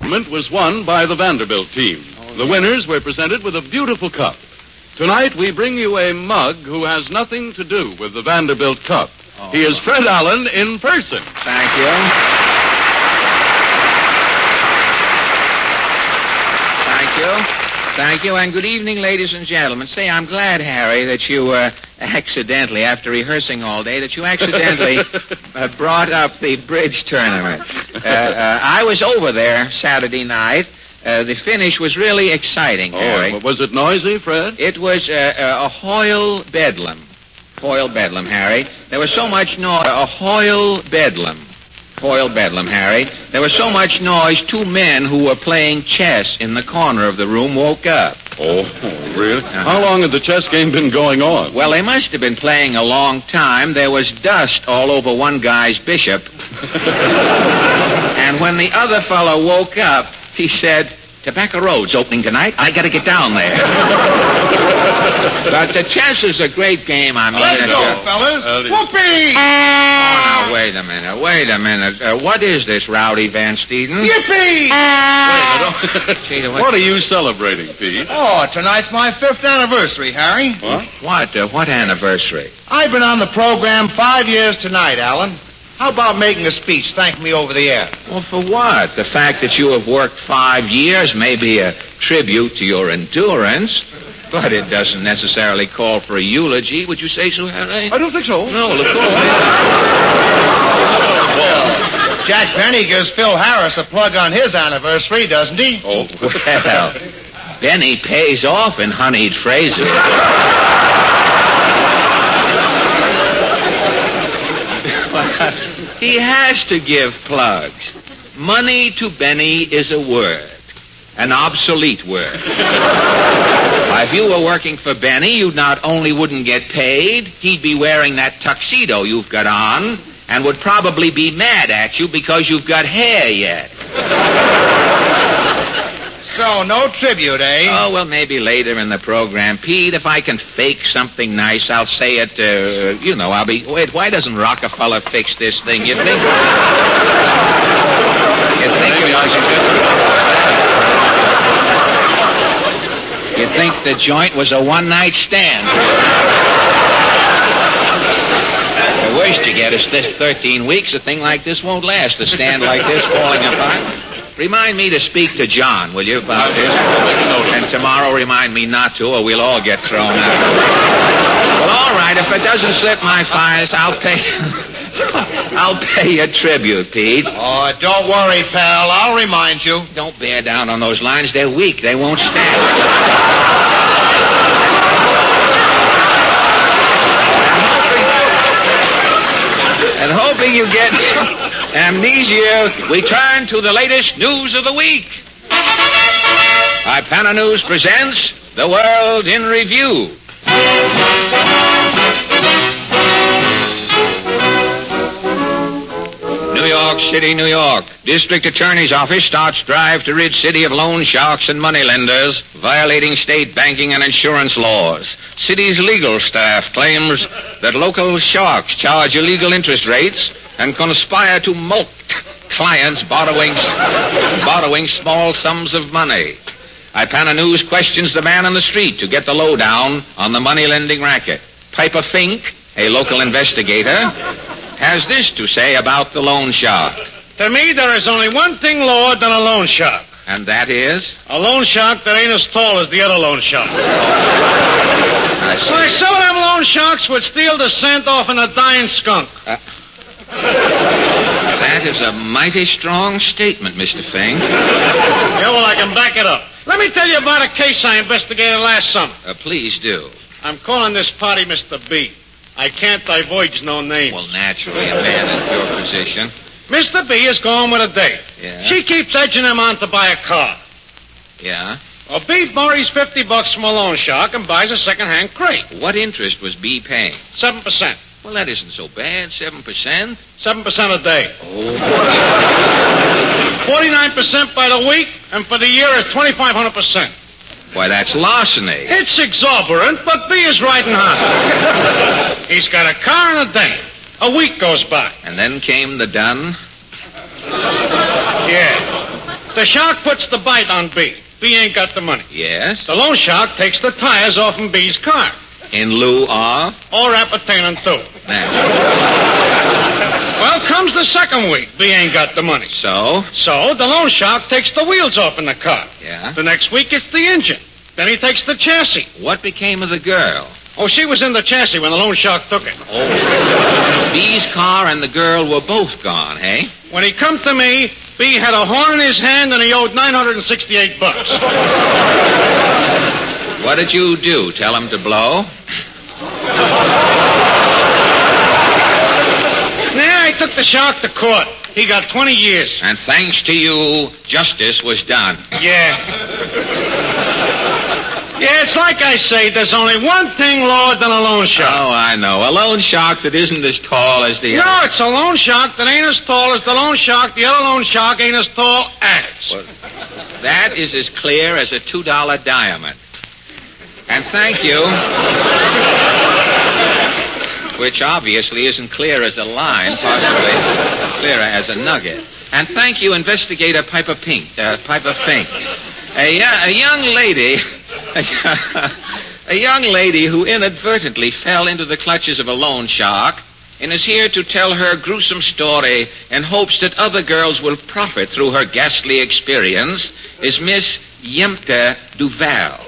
tournament was won by the Vanderbilt team. The winners were presented with a beautiful cup. Tonight, we bring you a mug who has nothing to do with the Vanderbilt Cup. He is Fred Allen in person. Thank you. Thank you, and good evening, ladies and gentlemen. Say, I'm glad, Harry, that you accidentally, after rehearsing all day, that you accidentally brought up the bridge tournament. I was over there Saturday night. The finish was really exciting, Harry. Was it noisy, Fred? It was a Hoyle Bedlam. Hoyle Bedlam, Harry. There was so much noise. A Hoyle Bedlam. Hoyle Bedlam, Harry. There was so much noise, two men who were playing chess in the corner of the room woke up. Oh, really? How long had the chess game been going on? Well, they must have been playing a long time. There was dust all over one guy's bishop. And when the other fellow woke up, he said, "Tobacco Road's opening tonight. I got to get down there." But the chess is a great game. I mean, let's go, fellas. Whoopee! Oh, now, wait a minute. What is this, Rowdy Van Steeden? Yippee! What are you celebrating, Pete? Oh, tonight's my 5th anniversary, Harry. What? What anniversary? I've been on the program 5 years tonight, Alan. How about making a speech thanking me over the air? Well, for what? The fact that you have worked 5 years may be a tribute to your endurance, but it doesn't necessarily call for a eulogy. Would you say so, Harry? I don't think so. No, of course. Well, Jack Benny gives Phil Harris a plug on his anniversary, doesn't he? Oh, well, Benny pays off in honeyed phrases. He has to give plugs. Money to Benny is a word, an obsolete word. If you were working for Benny, you not only wouldn't get paid, he'd be wearing that tuxedo you've got on and would probably be mad at you because you've got hair yet. So, no tribute, eh? Oh, well, maybe later in the program. Pete, if I can fake something nice, I'll say it, I'll be... Wait, why doesn't Rockefeller fix this thing? You think... Maybe I should get... You'd think the joint was a one-night stand. The worst you get is this 13 weeks. A thing like this won't last. A stand like this falling apart. Remind me to speak to John, will you, about this? And tomorrow remind me not to, or we'll all get thrown out. Well, all right. If it doesn't slip my fingers, I'll pay a tribute, Pete. Oh, don't worry, pal. I'll remind you. Don't bear down on those lines. They're weak. They won't stand. And hoping you get amnesia, we turn to the latest news of the week. Ipana News presents The World in Review. New York City, New York. District Attorney's Office starts drive to rid city of loan sharks and moneylenders violating state banking and insurance laws. City's legal staff claims that local sharks charge illegal interest rates and conspire to mulct clients borrowing small sums of money. Ipana News questions the man on the street to get the lowdown on the money-lending racket. Piper Fink, a local investigator, has this to say about the loan shark. To me, there is only one thing lower than a loan shark. And that is? A loan shark that ain't as tall as the other loan shark. Why, some of them loan sharks would steal the scent off in a dying skunk. That is a mighty strong statement, Mr. Fink. Yeah, well, I can back it up. Let me tell you about a case I investigated last summer. Please do. I'm calling this party Mr. B. I can't divulge no names. Well, naturally, a man in your position. Mr. B is going with a date. Yeah. She keeps edging him on to buy a car. Yeah? Well, B borrows $50 from a loan shark and buys a second-hand crate. What interest was B paying? 7%. Well, that isn't so bad. 7%. 7% a day. Oh. 49% by the week, and for the year is 2,500%. Why, that's larceny. It's exorbitant, but B is riding hard. He's got a car and a date. A week goes by. And then came the done? Yeah. The shark puts the bite on B. B ain't got the money. Yes? The loan shark takes the tires off in B's car. In lieu of? Or appertaining to. Now. Well, comes the second week. B ain't got the money. So? So the loan shark takes the wheels off in the car. Yeah? The next week it's the engine. Then he takes the chassis. What became of the girl? Oh, she was in the chassis when the loan shark took it. Oh. B's car and the girl were both gone, eh? When he come to me, B had a horn in his hand and he owed $968. What did you do? Tell him to blow? Nah, I took the shark to court. He got 20 years. And thanks to you, justice was done. Yeah. Yeah, it's like I say, there's only one thing lower than a loan shark. Oh, I know. A loan shark that isn't as tall as the No, other. it's a loan shark that ain't as tall as the loan shark. The other loan shark ain't as tall as. Well, that is as clear as a $2 diamond. And thank you. Which obviously isn't clear as a line, possibly clearer as a nugget. And thank you, Investigator Piper Fink. A young lady... a young lady who inadvertently fell into the clutches of a loan shark and is here to tell her gruesome story in hopes that other girls will profit through her ghastly experience is Miss Yemta Duval.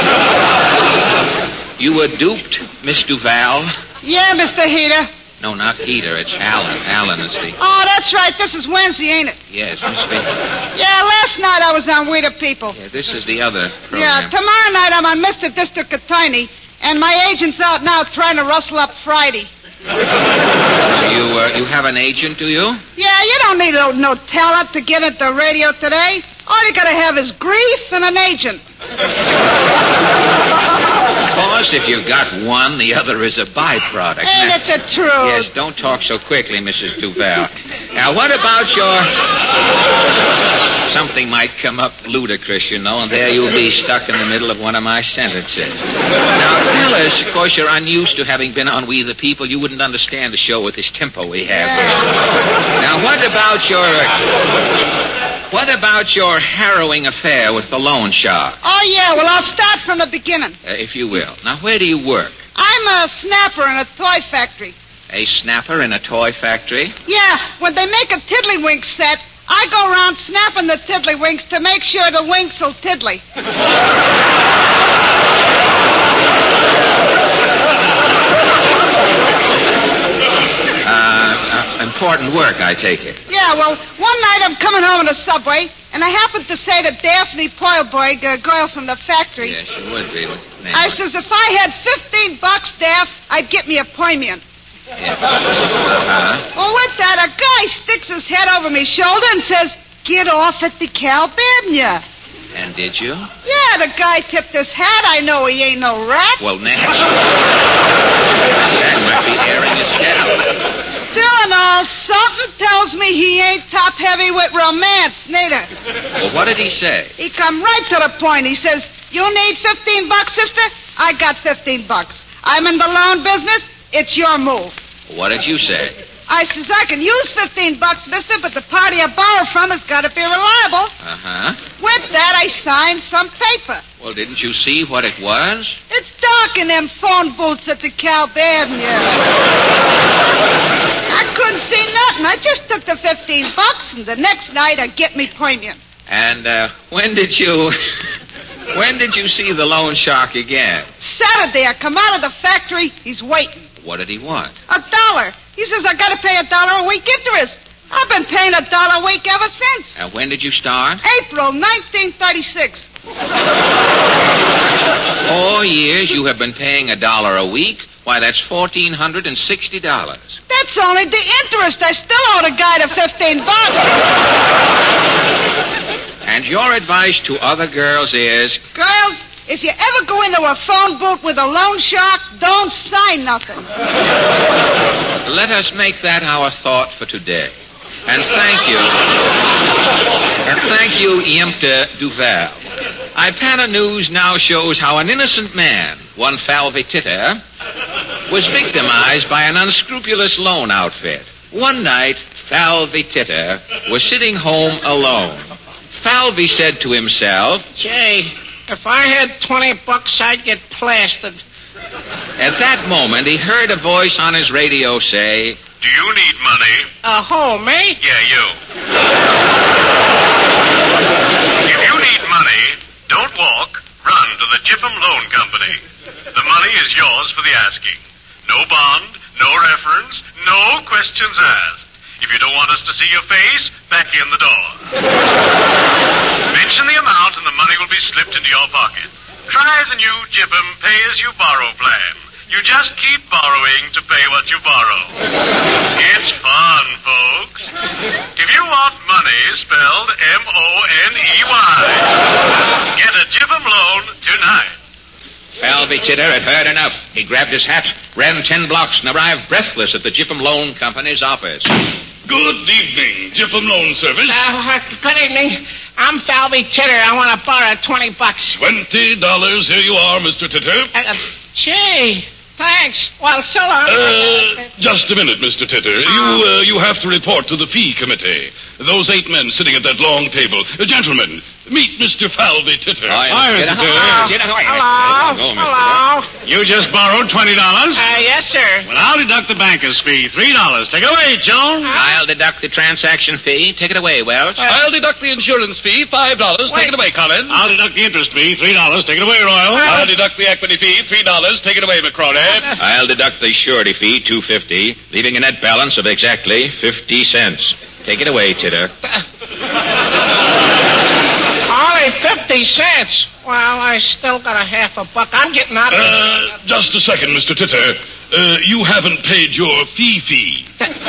You were duped, Miss Duval? Yeah, Mr. Heater. No, not Heater. It's Alan. Alan is the... Oh, that's right. This is Wednesday, ain't it? Yes, Miss Fink. Yeah, last night I was on We the People. Yeah, this is the other program. Yeah, tomorrow night I'm on Mr. District Attorney, and my agent's out now trying to rustle up Friday. You have an agent, do you? Yeah, you don't need no talent to get into radio today. All you gotta have is grief and an agent. Of course, if you've got one, the other is a byproduct. Ain't it the truth? Yes, don't talk so quickly, Mrs. Duval. Now, what about your... Something might come up ludicrous, you know, and there you'll be stuck in the middle of one of my sentences. Now, tell us, of course, you're unused to having been on We the People. You wouldn't understand the show with this tempo we have here. Now, what about your harrowing affair with the loan shark? Oh, yeah, well, I'll start from the beginning. If you will. Now, where do you work? I'm a snapper in a toy factory. A snapper in a toy factory? Yeah, when they make a tiddlywink set, I go around snapping the tiddlywinks to make sure the winks will tiddly. Important work, I take it. Yeah, well, one night I'm coming home in the subway, and I happened to say to Daphne Poilboy, a girl from the factory. Yes, you would be. I says, if I had $15, Daph, I'd get me a poignant. Yeah. Well, with that, a guy sticks his head over my shoulder and says, get off at the Calbernia. And did you? Yeah, the guy tipped his hat. I know he ain't no rat. Well, naturally. That might be airing his scalp. Still and all, something tells me he ain't top heavy with romance, neither. Well, what did he say? He come right to the point. He says, you need $15, sister? I got $15. I'm in the loan business. It's your move. What did you say? I says, I can use $15, mister, but the party I borrow from has got to be reliable. Uh-huh. With that, I signed some paper. Well, didn't you see what it was? It's dark in them phone booths at the Calbernia. I couldn't see nothing. I just took the $15, and the next night I get me poignant. And when did you see the loan shark again? Saturday, I come out of the factory. He's waiting. What did he want? $1. He says I got to pay $1 a week interest. I've been paying $1 a week ever since. And when did you start? April 1936. 4 years you have been paying $1 a week? Why, that's $1,460. That's only the interest. I still owe the guy the $15. And your advice to other girls is? Girls, if you ever go into a phone booth with a loan shark, don't sign nothing. Let us make that our thought for today. And thank you. And thank you, Yemta Duval. Ipana News now shows how an innocent man, one Falvey Titter, was victimized by an unscrupulous loan outfit. One night, Falvey Titter was sitting home alone. Falvey said to himself, Gee, if I had $20, I'd get plastered. At that moment, he heard a voice on his radio say, Do you need money? Who, me? Yeah, you. If you need money, don't walk, run to the Gypum Loan Company. The money is yours for the asking. No bond, no reference, no questions asked. If you don't want us to see your face, back in the door. Mention the amount and the money will be slipped into your pocket. Try the new Gypum pay-as-you-borrow plan. You just keep borrowing to pay what you borrow. It's fun, folks. If you want money spelled M-O-N-E-Y, get a Gypum loan tonight. Falvey Titter had heard enough. He grabbed his hat, ran 10 blocks, and arrived breathless at the Gypum Loan Company's office. Good evening, Gypum Loan Service. Good evening. I'm Falvey Titter. I want to borrow $20. $20. Here you are, Mr. Titter. Gee, thanks. Well, so long. Just a minute, Mr. Titter. You have to report to the fee committee. Those 8 men sitting at that long table. Gentlemen, meet Mr. Falvey Titter. Hello. You just borrowed $20? Yes, sir. Well, I'll deduct the banker's fee, $3. Take it away, Jones. I'll deduct the transaction fee. Take it away, Welch. I'll deduct the insurance fee, $5. Take it away, Collins. I'll deduct the interest fee, $3. Take it away, Royal. I'll deduct the equity fee, $3. Take it away, McCrawley. I'll deduct the surety fee, $2.50, leaving a net balance of exactly 50 cents. Take it away, Titter. Only 50 cents. Well, I still got a half a buck. I'm getting out of here. Just a second, Mr. Titter. You haven't paid your fee.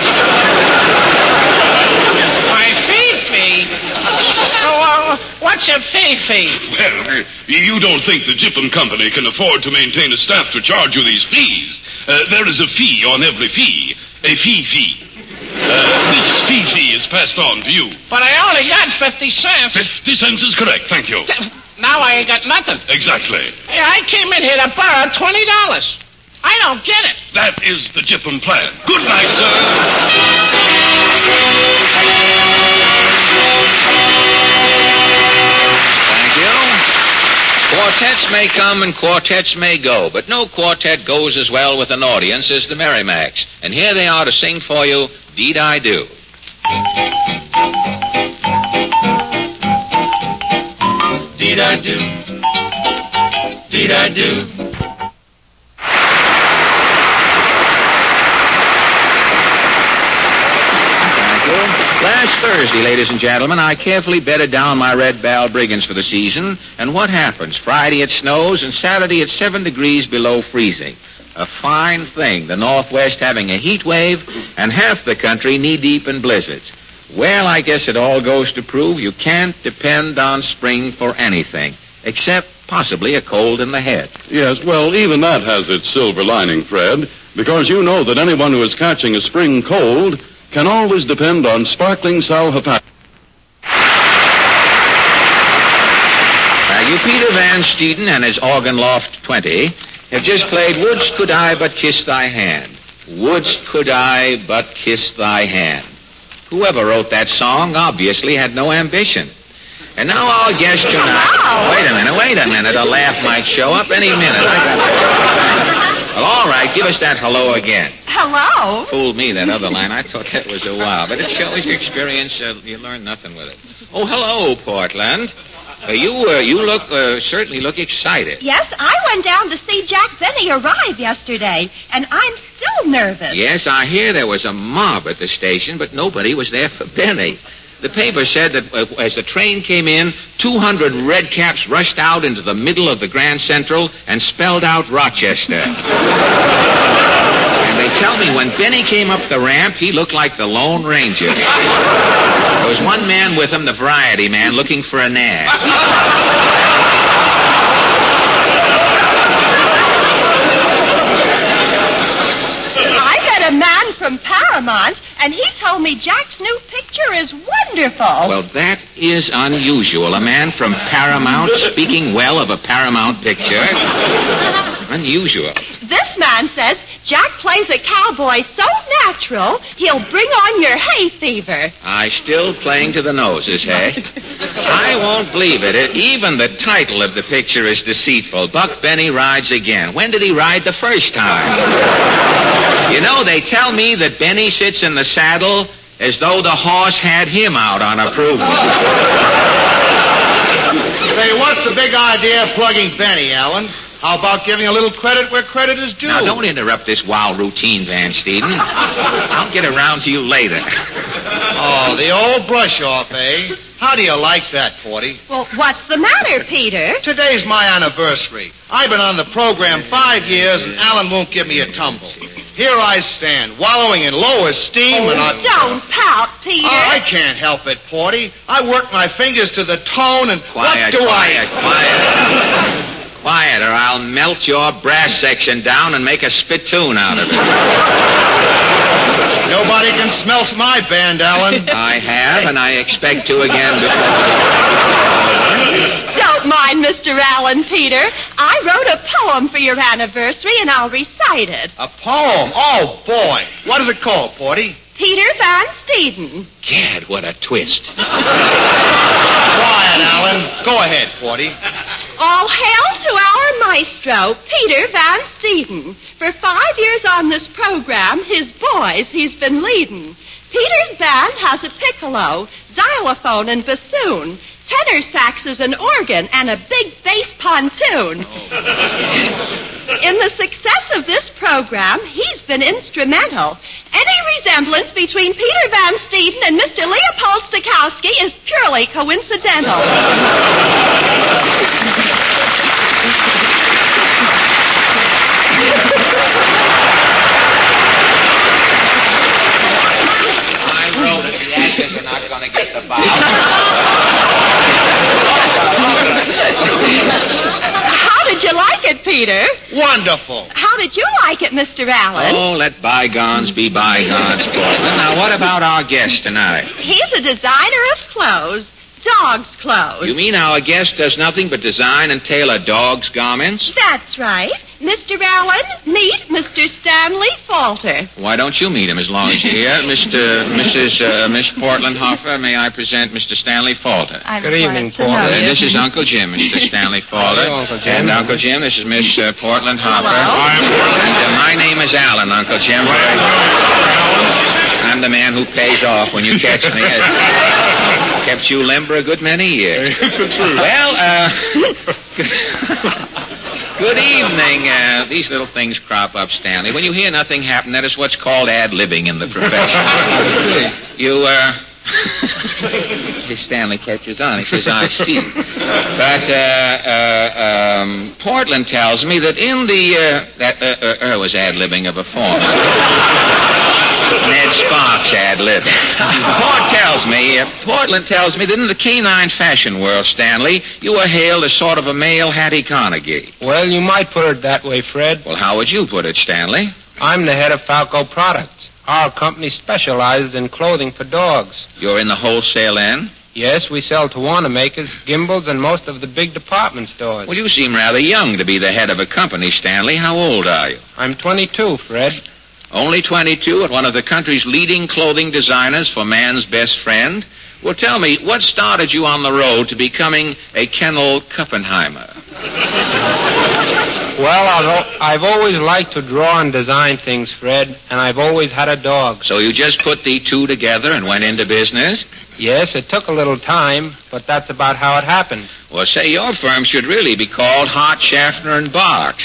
My fee? Oh, what's a fee? Well, you don't think the Gypum Company can afford to maintain a staff to charge you these fees. There is a fee on every fee. A fee. This fee is passed on to you. But I only got 50 cents. 50 cents is correct, thank you. Now I ain't got nothing. Exactly. Yeah, I came in here to borrow $20. I don't get it. That is the Gypum plan. Good night, sir. Thank you. Quartets may come and quartets may go, but no quartet goes as well with an audience as the Merrimacs. And here they are to sing for you, Deed I Do. Deed I do. Deed I do. Last Thursday, ladies and gentlemen, I carefully bedded down my red balbriggans for the season, and what happens? Friday it snows, and Saturday it's 7 degrees below freezing. A fine thing, the Northwest having a heat wave, and half the country knee-deep in blizzards. Well, I guess it all goes to prove you can't depend on spring for anything, except possibly a cold in the head. Yes, well, even that has its silver lining, Fred, because you know that anyone who is catching a spring cold can always depend on sparkling Sal Hepatic. Peter Van Steeden and his Organ Loft 20 have just played Wouldst Could I But Kiss Thy Hand. Wouldst Could I But Kiss Thy Hand. Whoever wrote that song obviously had no ambition. And now our guest tonight... Wait a minute. A laugh might show up any minute. Well, all right, give us that hello again. Hello? Fooled me, that other line. I thought that was a wow. But it shows your experience. You learn nothing with it. Oh, hello, Portland. You certainly look excited. Yes, I went down to see Jack Benny arrive yesterday, and I'm still nervous. Yes, I hear there was a mob at the station, but nobody was there for Benny. The paper said that as the train came in, 200 redcaps rushed out into the middle of the Grand Central and spelled out Rochester. And they tell me when Benny came up the ramp, he looked like the Lone Ranger. There was one man with him, the variety man, looking for a nag. I met a man from Paramount, and he told me Jack's new picture is wonderful. Well, that is unusual. A man from Paramount speaking well of a Paramount picture. Unusual. This man says Jack plays a cowboy so natural, he'll bring on your hay fever. I still playing to the noses, hey? I won't believe it. Even the title of the picture is deceitful. Buck Benny Rides Again. When did he ride the first time? You know, they tell me that Benny sits in the saddle as though the horse had him out on approval. Say, what's the big idea of plugging Benny, Alan? How about giving a little credit where credit is due? Now, don't interrupt this wild routine, Van Steeden. I'll get around to you later. Oh, the old brush-off, eh? How do you like that, Porty? Well, what's the matter, Peter? Today's my anniversary. I've been on the program 5 years, and Alan won't give me a tumble. Here I stand, wallowing in low esteem, and I... Don't pout, Peter. I can't help it, Porty. I work my fingers to the tone, and Quiet, what do quiet. I... Quiet, or I'll melt your brass section down and make a spittoon out of it. Nobody can smelt my band, Alan. I have, and I expect to again before. Don't mind Mr. Allen, Peter. I wrote a poem for your anniversary, and I'll recite it. A poem? Oh, boy. What is it called, Porty? Peter Van Steeden. Gad, what a twist. Quiet, Alan. Go ahead, Porty. All hail to our maestro, Peter Van Steeden. For 5 years on this program, his boys he's been leading. Peter's band has a piccolo, xylophone, and bassoon, tenor saxes, an organ, and a big bass pontoon. In the success of this program, he's been instrumental. Any resemblance between Peter Van Steeden and Mr. Leopold Stokowski is purely coincidental. I wrote it. The actors are not going to get the bow. How did you like it, Peter? Wonderful. How did you like it, Mr. Allen? Oh, let bygones be bygones, Portland. Now, what about our guest tonight? He's a designer of clothes. Dog's clothes. You mean our guest does nothing but design and tailor dogs' garments? That's right. Mr. Allen, meet Mr. Stanley Falter. Why don't you meet him as long as you're here? Miss Portland Hoffer, may I present Mr. Stanley Falter? Good evening, Porter. This is Uncle Jim, Mr. Stanley Falter. Hello, Uncle Jim. And Uncle Jim, this is Miss Portland Hoffer. Hello. And my name is Allen, Uncle Jim. I'm the man who pays off when you catch me. Kept you limber a good many years. Well, good evening. These little things crop up, Stanley. When you hear nothing happen, that is what's called ad-libbing in the profession. You, Stanley catches on. He says, I see. But, Portland tells me that in the, was ad-libbing of a form. Ned Sparks ad-libbing. Portland tells me that in the canine fashion world, Stanley, you are hailed as sort of a male Hattie Carnegie. Well, you might put it that way, Fred. Well, how would you put it, Stanley? I'm the head of Falco Products. Our company specializes in clothing for dogs. You're in the wholesale end? Yes, we sell to Wanamaker's, Gimbel's, and most of the big department stores. Well, you seem rather young to be the head of a company, Stanley. How old are you? I'm 22, Fred. Only 22 and one of the country's leading clothing designers for man's best friend? Well, tell me, what started you on the road to becoming a Kennel Kuppenheimer? Well, I've always liked to draw and design things, Fred, and I've always had a dog. So you just put the two together and went into business? Yes, it took a little time, but that's about how it happened. Well, say, your firm should really be called Hart, Schaffner, and Box.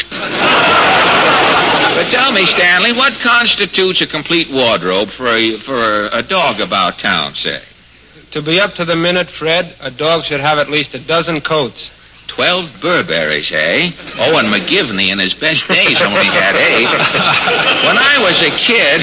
But tell me, Stanley, what constitutes a complete wardrobe for a dog about town, say? To be up to the minute, Fred, a dog should have at least a dozen coats. 12 Burberrys, eh? Oh, and McGivney in his best days only had 8. When I was a kid,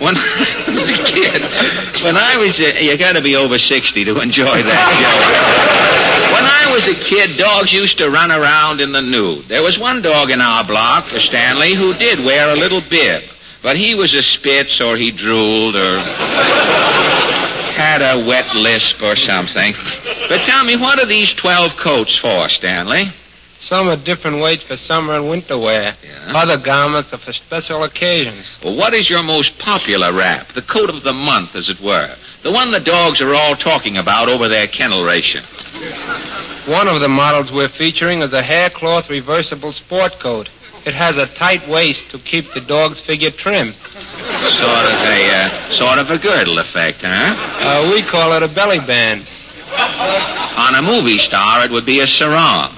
you gotta be over 60 to enjoy that joke. When I was a kid, dogs used to run around in the nude. There was one dog in our block, Stanley, who did wear a little bib. But he was a spitz, or he drooled, or had a wet lisp or something. But tell me, what are these 12 coats for, Stanley? Some are different weights for summer and winter wear. Yeah. Other garments are for special occasions. Well, what is your most popular wrap? The coat of the month, as it were. The one the dogs are all talking about over their kennel ration. One of the models we're featuring is a haircloth reversible sport coat. It has a tight waist to keep the dog's figure trim. Sort of a girdle effect, huh? We call it a belly band. On a movie star, it would be a sarong.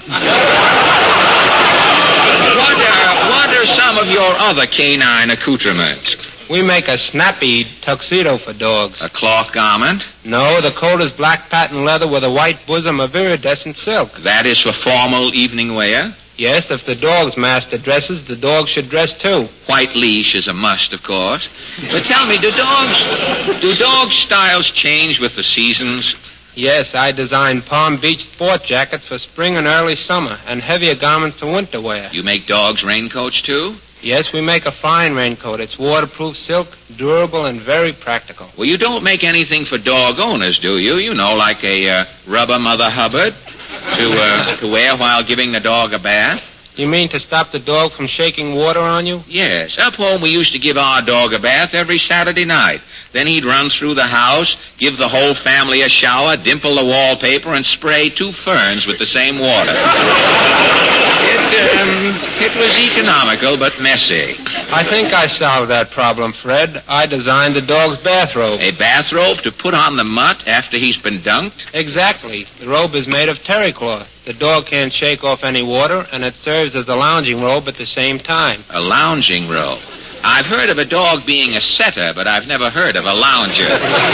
What are some of your other canine accoutrements? We make a snappy tuxedo for dogs. A cloth garment? No, the coat is black patent leather with a white bosom of iridescent silk. That is for formal evening wear? Yes, if the dog's master dresses, the dog should dress too. White leash is a must, of course. But tell me, do dogs' styles change with the seasons? Yes, I designed Palm Beach sport jackets for spring and early summer, and heavier garments for winter wear. You make dogs' raincoats, too? Yes, we make a fine raincoat. It's waterproof silk, durable, and very practical. Well, you don't make anything for dog owners, do you? You know, like a rubber Mother Hubbard to wear while giving the dog a bath? You mean to stop the dog from shaking water on you? Yes. Up home, we used to give our dog a bath every Saturday night. Then he'd run through the house, give the whole family a shower, dimple the wallpaper, and spray 2 ferns with the same water. It was economical, but messy. I think I solved that problem, Fred. I designed the dog's bathrobe. A bathrobe to put on the mutt after he's been dunked? Exactly. The robe is made of terry cloth. The dog can't shake off any water, and it serves as a lounging robe at the same time. A lounging robe? I've heard of a dog being a setter, but I've never heard of a lounger.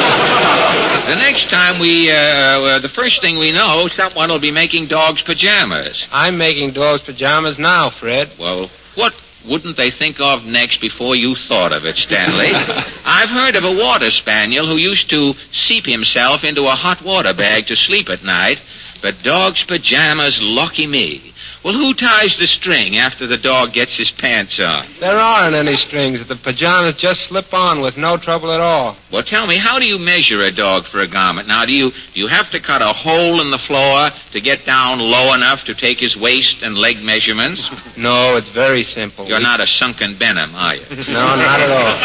The next time the first thing we know, someone will be making dogs' pajamas. I'm making dogs' pajamas now, Fred. Well, what wouldn't they think of next before you thought of it, Stanley? I've heard of a water spaniel who used to seep himself into a hot water bag to sleep at night, but dogs' pajamas, lucky me. Well, who ties the string after the dog gets his pants on? There aren't any strings. The pajamas just slip on with no trouble at all. Well, tell me, how do you measure a dog for a garment? Now, do you have to cut a hole in the floor to get down low enough to take his waist and leg measurements? No, it's very simple. You're not a sunken Benham, are you? No, not at all.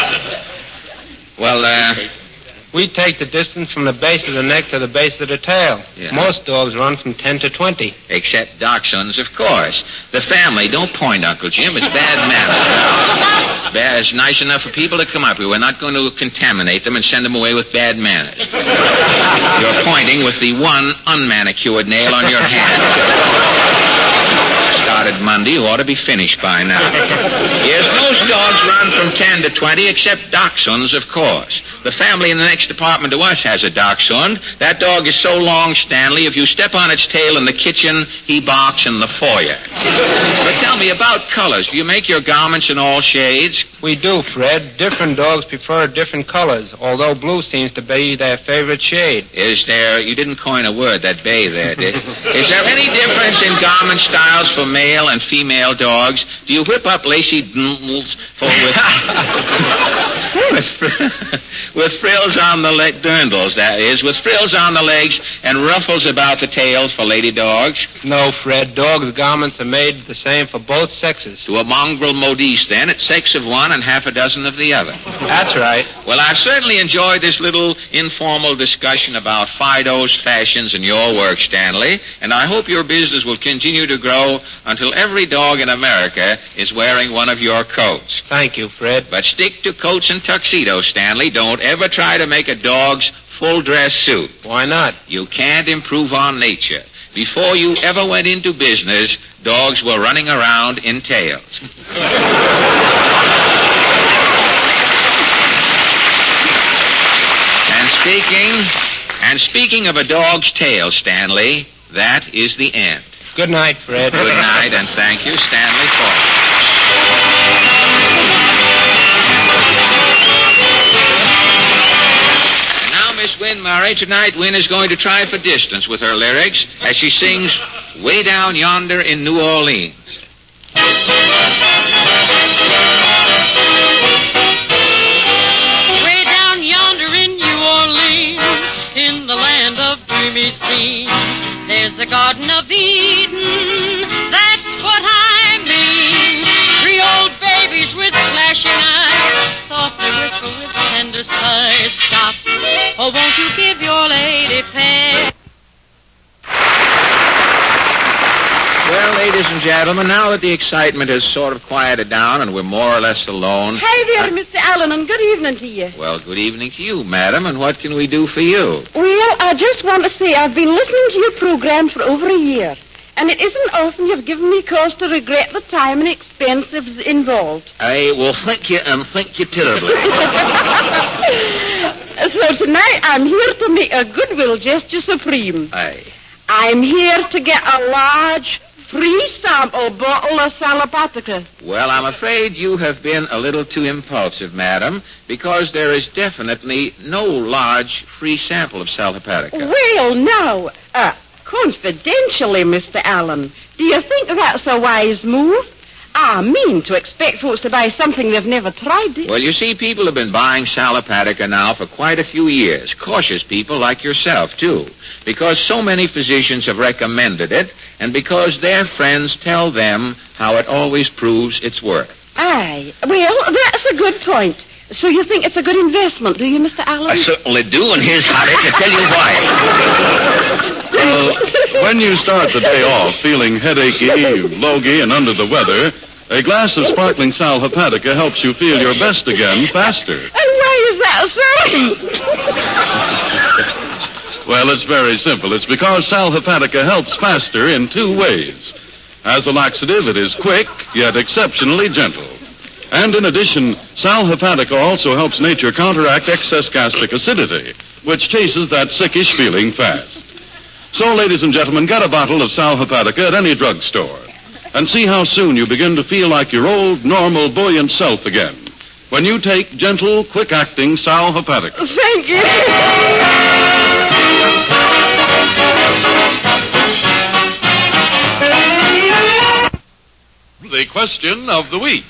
Well, we take the distance from the base of the neck to the base of the tail. Yeah. Most dogs run from 10 to 20. Except dachshunds, of course. The family, don't point, Uncle Jim. It's bad manners. It's nice enough for people to come up here. We're not going to contaminate them and send them away with bad manners. You're pointing with the one unmanicured nail on your hand. Started Monday, you ought to be finished by now. Yes, most dogs run from 10 to 20, except dachshunds, of course. The family in the next apartment to us has a dachshund. That dog is so long, Stanley, if you step on its tail in the kitchen, he barks in the foyer. But tell me about colors. Do you make your garments in all shades? We do, Fred. Different dogs prefer different colors, although blue seems to be their favorite shade. You didn't coin a word, that bay there, did? Is there any difference in garment styles for male and female dogs? Do you whip up lacy dundles with frills on the dirndles, that is, with frills on the legs and ruffles about the tails for lady dogs? No, Fred. Dogs' garments are made the same for both sexes. To a mongrel modiste, then, it's sex of one and half a dozen of the other. That's right. Well, I've certainly enjoyed this little informal discussion about Fido's fashions and your work, Stanley, and I hope your business will continue to grow until every dog in America is wearing one of your coats. Thank you, Fred. But stick to coats and tuxedos, Stanley. Don't ever try to make a dog's full-dress suit. Why not? You can't improve on nature. Before you ever went into business, dogs were running around in tails. And speaking of a dog's tail, Stanley, that is the end. Good night, Fred. Good night, and thank you, Stanley Ford. And now, Miss Wynn Murray, tonight Wynn is going to try for distance with her lyrics as she sings Way Down Yonder in New Orleans. Way down yonder in New Orleans, in the land of dreamy scenes, there's the Garden of Eden that's ladies and gentlemen, now that the excitement has sort of quieted down and we're more or less alone... Hi there, Mr. Allen, and good evening to you. Well, good evening to you, madam, and what can we do for you? Well, I just want to say I've been listening to your program for over a year, and it isn't often you've given me cause to regret the time and expense involved. I will thank you, and thank you terribly. So tonight I'm here to make a goodwill gesture supreme. Aye. I'm here to get a large, free sample bottle of Salapatica. Well, I'm afraid you have been a little too impulsive, madam, because there is definitely no large, free sample of Salapatica. Well, now, confidentially, Mr. Allen, do you think that's a wise move? I mean to expect folks to buy something they've never tried. Well, you see, people have been buying Salapatica now for quite a few years. Cautious people like yourself, too. Because so many physicians have recommended it, and because their friends tell them how it always proves its worth. Aye. Well, that's a good point. So you think it's a good investment, do you, Mr. Allen? I certainly do, and here's how to tell you why. When you start the day off feeling headachy, logy, and under the weather, a glass of sparkling Sal Hepatica helps you feel your best again faster. And why is that, sir? Well, it's very simple. It's because Sal Hepatica helps faster in two ways. As a laxative, it is quick, yet exceptionally gentle. And in addition, Sal Hepatica also helps nature counteract excess gastric acidity, which chases that sickish feeling fast. So, ladies and gentlemen, get a bottle of Sal Hepatica at any drugstore and see how soon you begin to feel like your old, normal, buoyant self again when you take gentle, quick-acting Sal Hepatica. Thank you. The question of the week.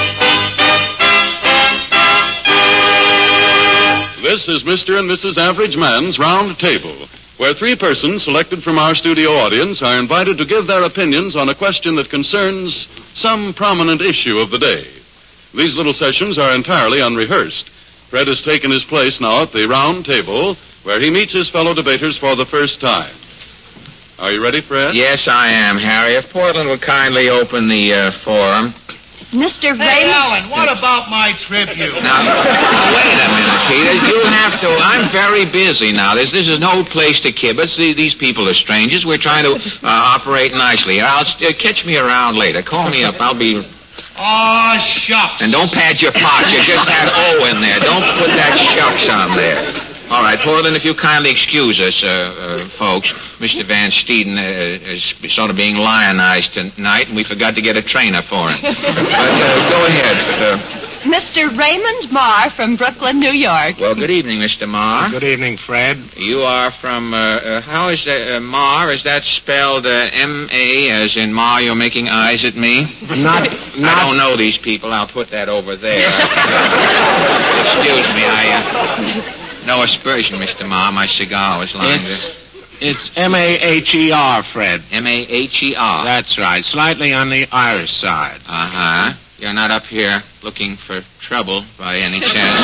This is Mr. and Mrs. Average Man's Round Table, where three persons selected from our studio audience are invited to give their opinions on a question that concerns some prominent issue of the day. These little sessions are entirely unrehearsed. Fred has taken his place now at the round table, where he meets his fellow debaters for the first time. Are you ready, Fred? Yes, I am, Harry. If Portland would kindly open the forum. Mr. Raymond. Hey, Alan, what about my tribute? Now, wait a minute, Peter. You have to... I'm very busy now. This is no place to kibitz. These people are strangers. We're trying to operate nicely. Catch me around later. Call me up. I'll be... Oh, shucks. And don't pad your pots. You just had O in there. Don't put that shucks on there. All right, Portland, if you kindly excuse us, folks. Mr. Van Steeden is sort of being lionized tonight, and we forgot to get a trainer for him. But go ahead. Mr. Raymond Marr from Brooklyn, New York. Well, good evening, Mr. Marr. Good evening, Fred. You are from, how is that, Marr? Is that spelled M-A, as in Marr, you're making eyes at me? Not. I don't know these people. I'll put that over there. Excuse me, no aspersion, Mr. Marr. My cigar was lying there. It's M-A-H-E-R, Fred. M-A-H-E-R. That's right. Slightly on the Irish side. Uh-huh. You're not up here looking for trouble by any chance.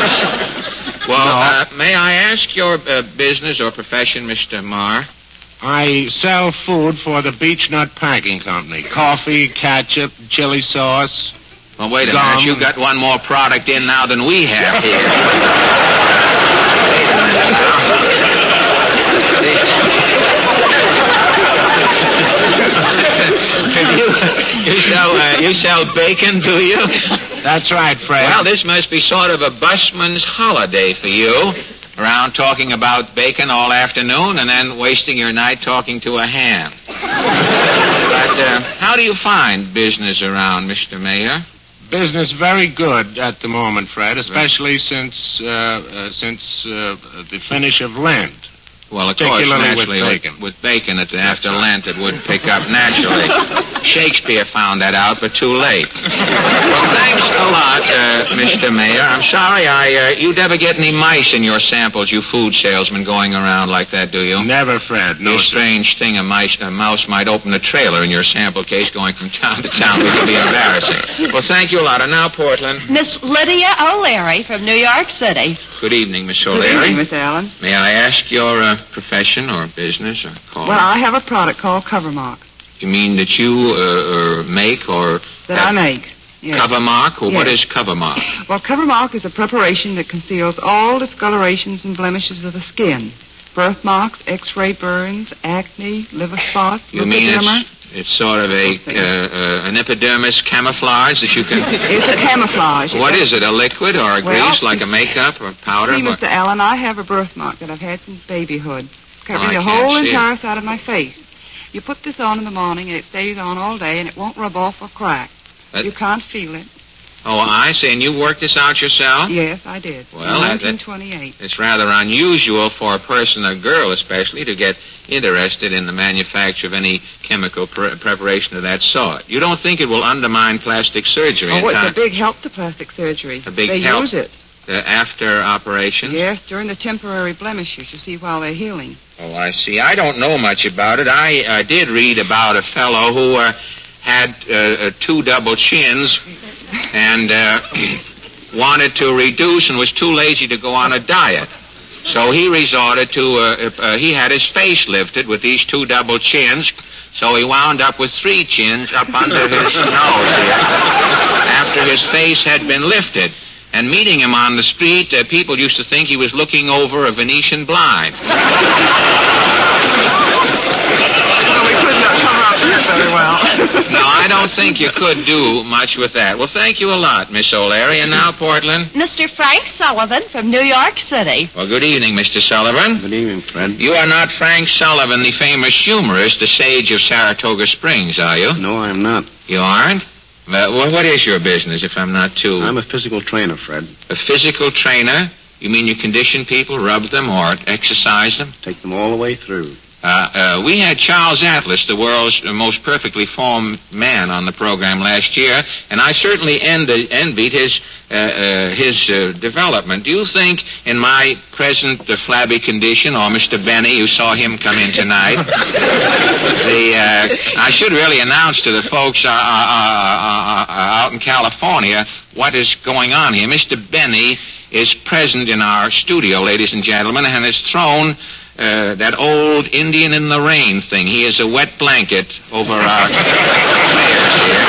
Well, may I ask your business or profession, Mr. Marr? I sell food for the Beech Nut Packing Company. Coffee, ketchup, chili sauce. Well, wait a minute. You've got one more product in now than we have here. You sell bacon, do you? That's right, Fred. Well, this must be sort of a busman's holiday for you. Around talking about bacon all afternoon and then wasting your night talking to a ham. But how do you find business around, Mr. Mayor? Business very good at the moment, Fred, especially since the finish of Lent. Well, of course, naturally, with bacon after Lent, it would pick up naturally. Shakespeare found that out, but too late. Well, thanks a lot, Mr. Mayor. I'm sorry, you never get any mice in your samples, you food salesmen going around like that, do you? Never, Fred. No, a strange thing, a mouse might open a trailer in your sample case going from town to town, which would be embarrassing. Well, thank you a lot. And now, Portland. Miss Lydia O'Leary from New York City. Good evening, Miss O'Leary. Good evening, Mr. Allen. May I ask your profession or business or call? Well, I have a product called Covermark. You mean that you make or... That I make, yes. Cover mark? Or Yes. what is cover mark? Well, cover mark is a preparation that conceals all discolorations and blemishes of the skin. Birthmarks, X-ray burns, acne, liver spots, You mean leukodema. it's sort of an epidermis camouflage that you can... It's a camouflage. What is it, a liquid or a Well, grease like a makeup or powder? See, What- Mr. Allen, I have a birthmark that I've had since babyhood, covering I the can't whole see it. entire side of my face. You put this on in the morning, and it stays on all day, and it won't rub off or crack. That- You can't feel it. Oh, I see. And you worked this out yourself? Yes, I did. Well, in that- 1928. It's rather unusual for a person, a girl especially, to get interested in the manufacture of any chemical preparation of that sort. You don't think it will undermine plastic surgery in Oh, it's time? a big help to plastic surgery. A big they help? use it. After operation? Yes, during the temporary blemishes, you see, while they're healing. Oh, I see. I don't know much about it. I did read about a fellow who had two double chins and wanted to reduce and was too lazy to go on a diet. So he resorted to, he had his face lifted with these two double chins, so he wound up with three chins up under his nose here after his face had been lifted. And meeting him on the street, people used to think he was looking over a Venetian blind. Very well. No, I don't think you could do much with that. Well, thank you a lot, Miss O'Leary. And now, Portland. Mr. Frank Sullivan from New York City. Well, good evening, Mr. Sullivan. Good evening, Fred. You are not Frank Sullivan, the famous humorist, the sage of Saratoga Springs, are you? No, I'm not. You aren't? Well, what is your business, if I'm not too... I'm a physical trainer, Fred. A physical trainer? You mean you condition people, rub them, or exercise them? Take them all the way through. We had Charles Atlas, the world's most perfectly formed man, on the program last year, and I certainly envied his development. Do you think, in my present flabby condition, or Mr. Benny, you saw him come in tonight, I should really announce to the folks out in California what is going on here. Mr. Benny is present in our studio, ladies and gentlemen, and has thrown that old Indian in the rain thing. He is a wet blanket over our players here.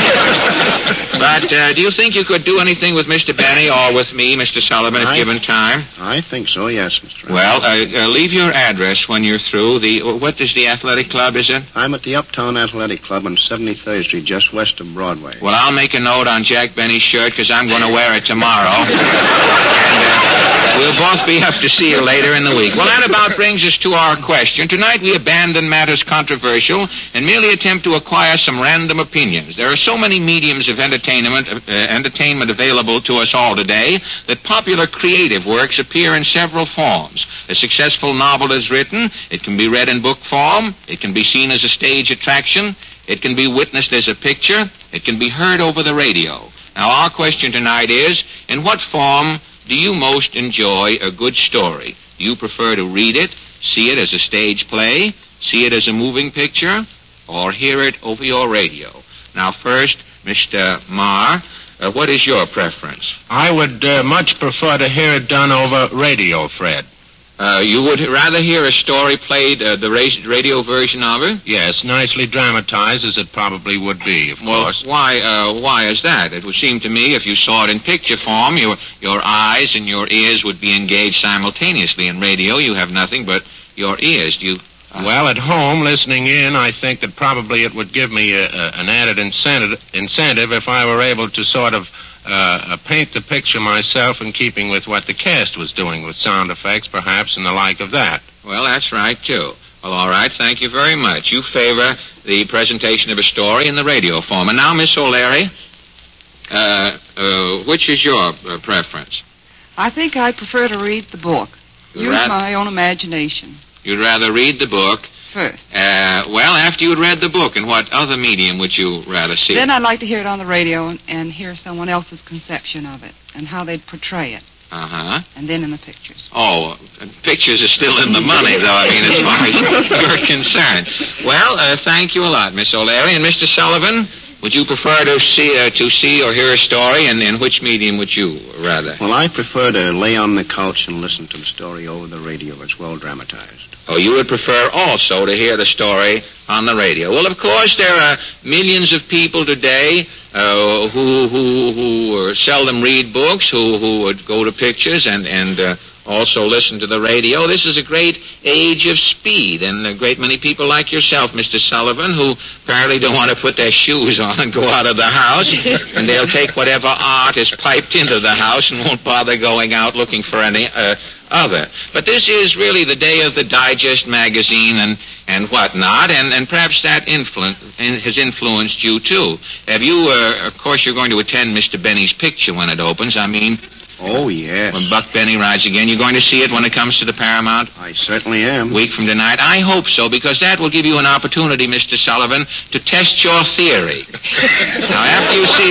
But do you think you could do anything with Mr. Benny or with me, Mr. Sullivan, if given time? I think so, yes, Mr. Well, leave your address when you're through. What is the athletic club, is it? I'm at the Uptown Athletic Club on 73rd Street, just west of Broadway. Well, I'll make a note on Jack Benny's shirt because I'm going to wear it tomorrow. And we'll both be up to see you later in the week. Well, that about brings us to our question. Tonight we abandon matters controversial and merely attempt to acquire some random opinions. There are so many mediums of entertainment available to us all today that popular creative works appear in several forms. A successful novel is written. It can be read in book form. It can be seen as a stage attraction. It can be witnessed as a picture. It can be heard over the radio. Now, our question tonight is, in what form do you most enjoy a good story? Do you prefer to read it, see it as a stage play, see it as a moving picture, or hear it over your radio? Now, first, Mr. Marr, what is your preference? I would much prefer to hear it done over radio, Fred. You would rather hear a story played, the radio version of it? Yes, nicely dramatized, as it probably would be, of course. Why is that? It would seem to me if you saw it in picture form, your eyes and your ears would be engaged simultaneously. In radio, you have nothing but your ears. Well, at home, listening in, I think that probably it would give me an added incentive if I were able to sort of paint the picture myself in keeping with what the cast was doing with sound effects, perhaps, and the like of that. Well, that's right, too. Well, all right, thank you very much. You favor the presentation of a story in the radio form. And now, Miss O'Leary, which is your preference? I think I prefer to read the book. Use my own imagination. You'd rather read the book? First. Well, after you'd read the book, in what other medium would you rather see Then it? I'd like to hear it on the radio and hear someone else's conception of it and how they'd portray it. Uh-huh. And then in the pictures. Oh, pictures are still in the money, though, I mean, as far as you're concerned. Well, thank you a lot, Miss O'Leary. And Mr. Sullivan, would you prefer to see or hear a story, and in which medium would you rather? Well, I prefer to lay on the couch and listen to the story over the radio. It's well dramatized. Or you would prefer also to hear the story on the radio? Well, of course, there are millions of people today who seldom read books, who would go to pictures and also listen to the radio. This is a great age of speed, and a great many people like yourself, Mr. Sullivan, who apparently don't want to put their shoes on and go out of the house, and they'll take whatever art is piped into the house and won't bother going out looking for any other. But this is really the day of the Digest magazine and whatnot, and perhaps that has influenced you, too. Have you, of course, you're going to attend Mr. Benny's picture when it opens, Oh, yes. When Buck Benny rides again. You're going to see it when it comes to the Paramount? I certainly am. A week from tonight? I hope so, because that will give you an opportunity, Mr. Sullivan, to test your theory. Now, after you see...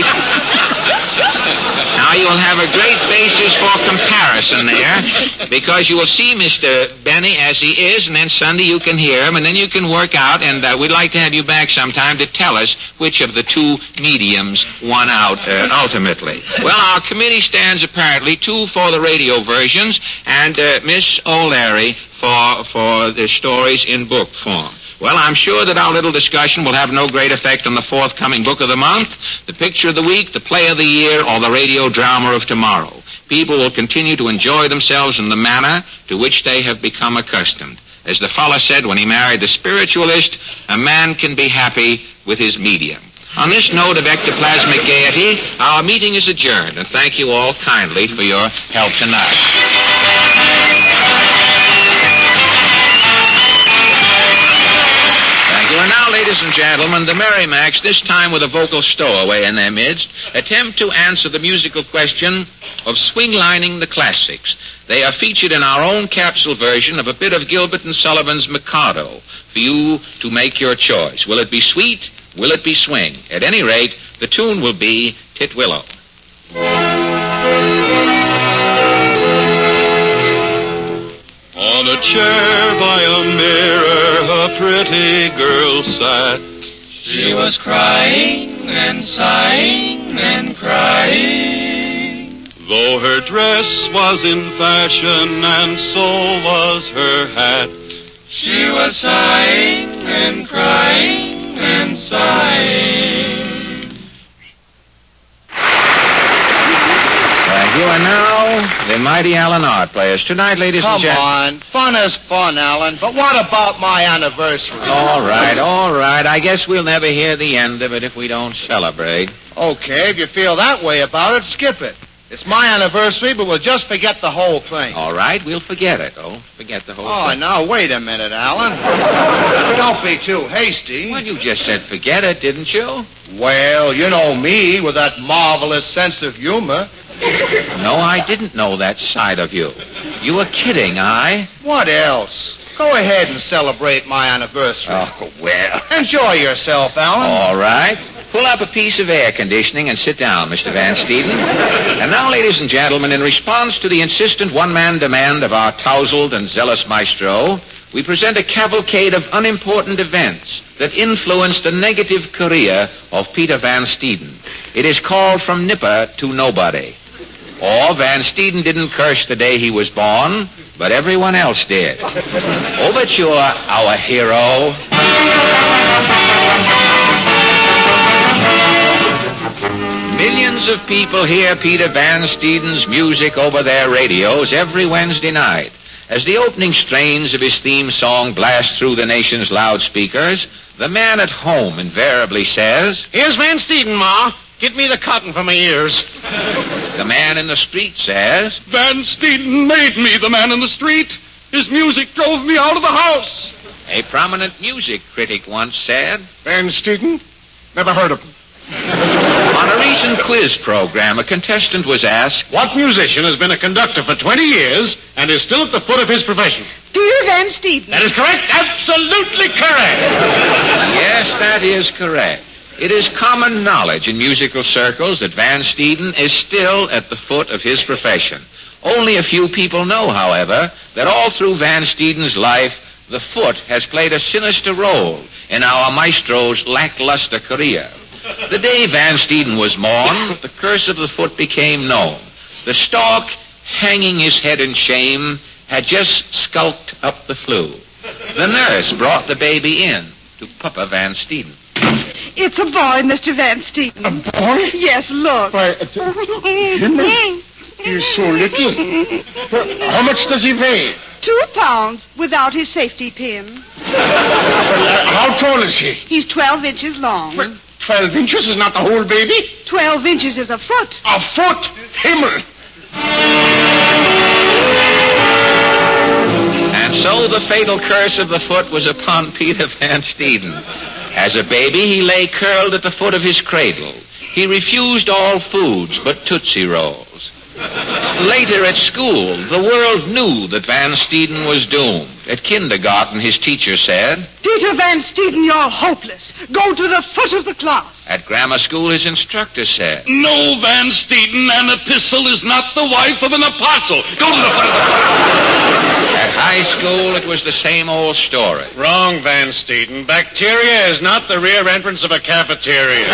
Now, you'll have a great basis for comparison there, because you will see Mr. Benny as he is, and then Sunday you can hear him, and then you can work out, and we'd like to have you back sometime to tell us which of the two mediums won out ultimately. Well, our committee stands apparently 2 for the radio versions, and Miss O'Leary for the stories in book form. Well, I'm sure that our little discussion will have no great effect on the forthcoming book of the month, the picture of the week, the play of the year, or the radio drama of tomorrow. People will continue to enjoy themselves in the manner to which they have become accustomed. As the fellow said when he married the spiritualist, a man can be happy with his medium. On this note of ectoplasmic gaiety, our meeting is adjourned, and thank you all kindly for your help tonight. And now, ladies and gentlemen, the Merrimacs, this time with a vocal stowaway in their midst, attempt to answer the musical question of swing-lining the classics. They are featured in our own capsule version of a bit of Gilbert and Sullivan's Mikado for you to make your choice. Will it be sweet? Will it be swing? At any rate, the tune will be Titwillow. On a chair by a mirror, a pretty girl sat. She was crying and sighing and crying. Though her dress was in fashion and so was her hat, she was sighing and crying and sighing. You are now the mighty Allen Art Players. Tonight, ladies and gentlemen... Come on. Fun is fun, Allen. But what about my anniversary? All right. I guess we'll never hear the end of it if we don't celebrate. Okay, if you feel that way about it, skip it. It's my anniversary, but we'll just forget the whole thing. All right, we'll forget it. Forget the whole thing. Oh, now, wait a minute, Allen. Don't be too hasty. Well, you just said forget it, didn't you? Well, you know me with that marvelous sense of humor. No, I didn't know that side of you. You were kidding, What else? Go ahead and celebrate my anniversary. Oh, well. Enjoy yourself, Allen. All right. Pull up a piece of air conditioning and sit down, Mr. Van Steeden. And now, ladies and gentlemen, in response to the insistent one-man demand of our tousled and zealous maestro, we present a cavalcade of unimportant events that influenced the negative career of Peter Van Steeden. It is called From Nipper to Nobody. Or Van Steeden didn't curse the day he was born, but everyone else did. Overture, our hero. Millions of people hear Peter Van Steeden's music over their radios every Wednesday night. As the opening strains of his theme song blast through the nation's loudspeakers, the man at home invariably says, "Here's Van Steeden, Ma. Get me the cotton for my ears." The man in the street says, "Van Steeden made me the man in the street. His music drove me out of the house." A prominent music critic once said, "Van Steeden? Never heard of him." On a recent quiz program, a contestant was asked, "What musician has been a conductor for 20 years and is still at the foot of his profession?" Peter Van Steeden. That is correct. Absolutely correct. Yes, that is correct. It is common knowledge in musical circles that Van Steeden is still at the foot of his profession. Only a few people know, however, that all through Van Steeden's life, the foot has played a sinister role in our maestro's lackluster career. The day Van Steeden was born, the curse of the foot became known. The stork, hanging his head in shame, had just skulked up the flue. The nurse brought the baby in to Papa Van Steeden. It's a boy, Mr. Van Steeden. A boy? Yes, look. Why, he's so little. How much does he weigh? 2 pounds without his safety pin. How tall is he? He's 12 inches long. Well, 12 inches is not the whole baby. 12 inches is a foot. A foot? Himmel. And so the fatal curse of the foot was upon Peter Van Steeden. As a baby, he lay curled at the foot of his cradle. He refused all foods but Tootsie Rolls. Later at school, the world knew that Van Steeden was doomed. At kindergarten, his teacher said, Peter Van Steeden, you're hopeless. Go to the foot of the class. At grammar school, his instructor said, No, Van Steeden, an epistle is not the wife of an apostle. Go to the foot of the class. At high school, it was the same old story. Wrong, Van Steeden. Bacteria is not the rear entrance of a cafeteria.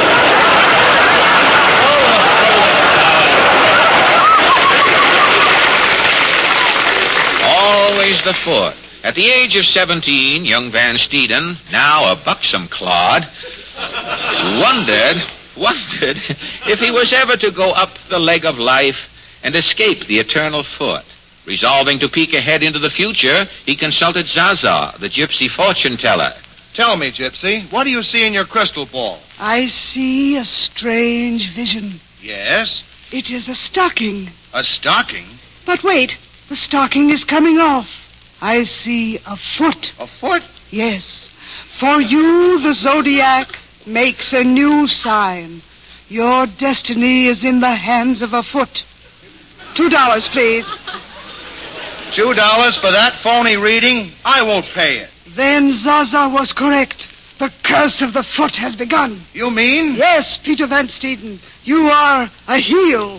Always the foot. At the age of 17, young Van Steeden, now a buxom clod, wondered if he was ever to go up the leg of life and escape the eternal foot. Resolving to peek ahead into the future, he consulted Zaza, the gypsy fortune teller. Tell me, Gypsy, what do you see in your crystal ball? I see a strange vision. Yes? It is a stocking. A stocking? But wait, the stocking is coming off. I see a foot. A foot? Yes. For you, the zodiac makes a new sign. Your destiny is in the hands of a foot. $2, please. $2 for that phony reading? I won't pay it. Then Zaza was correct. The curse of the foot has begun. You mean? Yes, Peter Van Steeden. You are a heel.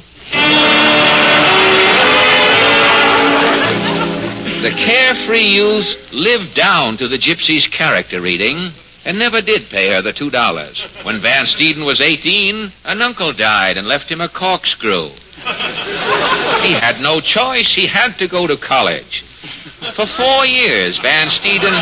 The carefree youth lived down to the gypsy's character reading and never did pay her the $2. When Van Steeden was 18, an uncle died and left him a corkscrew. He had no choice. He had to go to college. For 4 years, Van Steeden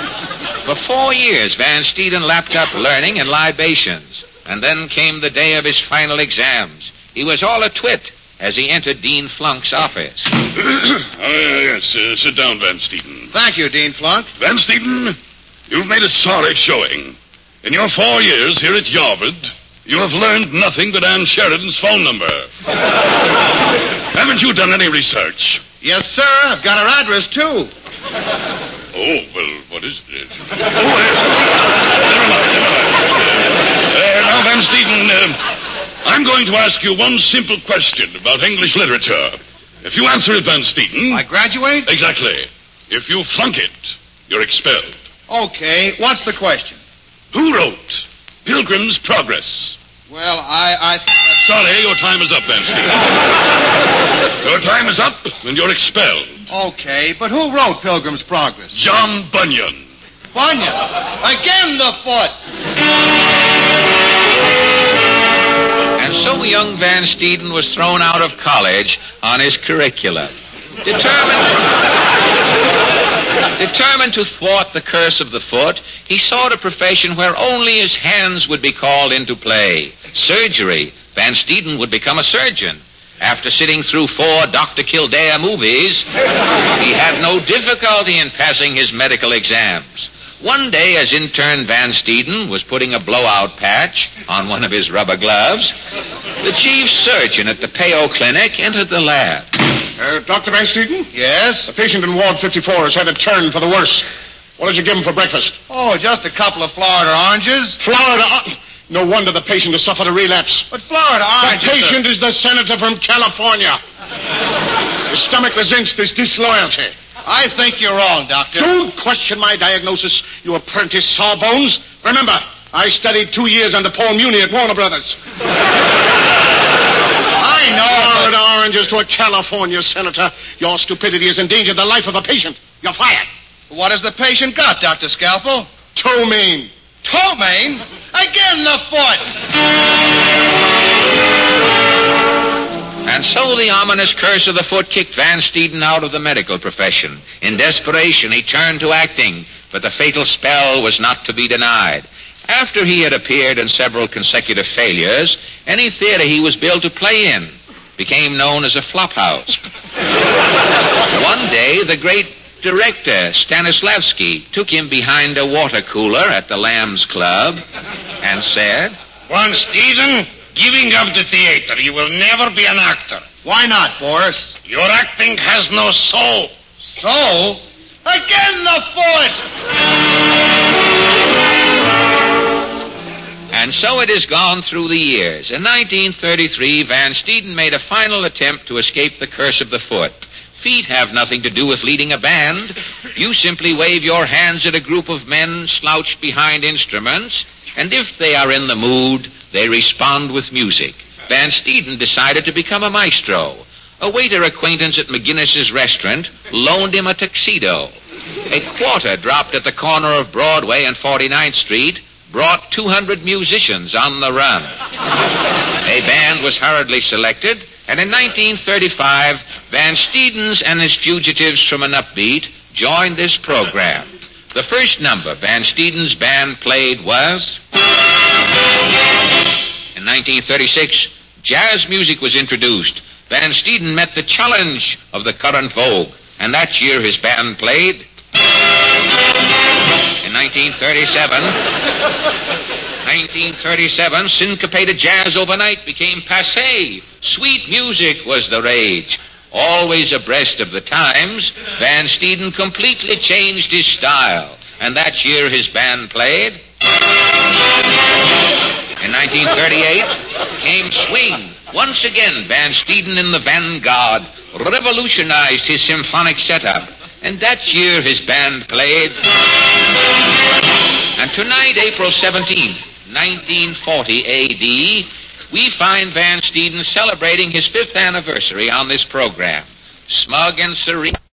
lapped up learning and libations. And then came the day of his final exams. He was all a twit as he entered Dean Flunk's office. Yes, sit down, Van Steeden. Thank you, Dean Flunk. Van Steeden, you've made a sorry showing. In your 4 years here at Yarwood, you have learned nothing but Ann Sheridan's phone number. Haven't you done any research? Yes, sir. I've got her address, too. Oh, well, what is it? Oh, yes. Never mind. Now, Van Steeden, I'm going to ask you one simple question about English literature. If you answer it, Van Steeden... I graduate? Exactly. If you flunk it, you're expelled. Okay, what's the question? Who wrote Pilgrim's Progress? Well, I Sorry, your time is up, Van Steeden. Your time is up, and you're expelled. Okay, but who wrote Pilgrim's Progress? John Bunyan. Bunyan? Again the foot! And so young Van Steeden was thrown out of college on his curricula. Determined to thwart the curse of the foot, he sought a profession where only his hands would be called into play. Surgery. Van Steeden would become a surgeon. After sitting through 4 Dr. Kildare movies, he had no difficulty in passing his medical exams. One day, as intern Van Steeden was putting a blowout patch on one of his rubber gloves, the chief surgeon at the Peo Clinic entered the lab. Dr. Van Steeden? Yes? The patient in Ward 54 has had a turn for the worse. What did you give him for breakfast? Oh, just a couple of Florida oranges. Florida... No wonder the patient has suffered a relapse. But Florida oranges... The patient is the senator from California. His stomach resents this disloyalty. I think you're wrong, Doctor. Don't question my diagnosis, you apprentice sawbones. Remember, I studied 2 years under Paul Muni at Warner Brothers. I know. Florida oranges to a California senator. Your stupidity has endangered the life of a patient. You're fired. What has the patient got, Dr. Scalpel? Ptomaine. Ptomaine? Again the foot! And so the ominous curse of the foot kicked Van Steeden out of the medical profession. In desperation, he turned to acting, but the fatal spell was not to be denied. After he had appeared in several consecutive failures, any theater he was billed to play in became known as a flophouse. One day, the great director, Stanislavski, took him behind a water cooler at the Lambs Club and said, Van Steeden, giving up the theater. You will never be an actor. Why not, Boris? Your acting has no soul. Soul? Again the foot! And so it has gone through the years. In 1933, Van Steeden made a final attempt to escape the curse of the foot. Feet have nothing to do with leading a band. You simply wave your hands at a group of men slouched behind instruments, and if they are in the mood, they respond with music. Van Steeden decided to become a maestro. A waiter acquaintance at McGinnis's restaurant loaned him a tuxedo. A quarter dropped at the corner of Broadway and 49th Street brought 200 musicians on the run. A band was hurriedly selected, and in 1935, Van Steedens and his fugitives from an upbeat joined this program. The first number Van Steeden's band played was... In 1936, jazz music was introduced. Van Steeden met the challenge of the current vogue, and that year his band played... In 1937, syncopated jazz overnight became passé. Sweet music was the rage. Always abreast of the times, Van Steeden completely changed his style, and that year his band played... In 1938 came swing. Once again, Van Steeden in the vanguard revolutionized his symphonic setup, and that year his band played... And tonight, April 17th, 1940 A.D., we find Van Steeden celebrating his 5th anniversary on this program. Smug and serene.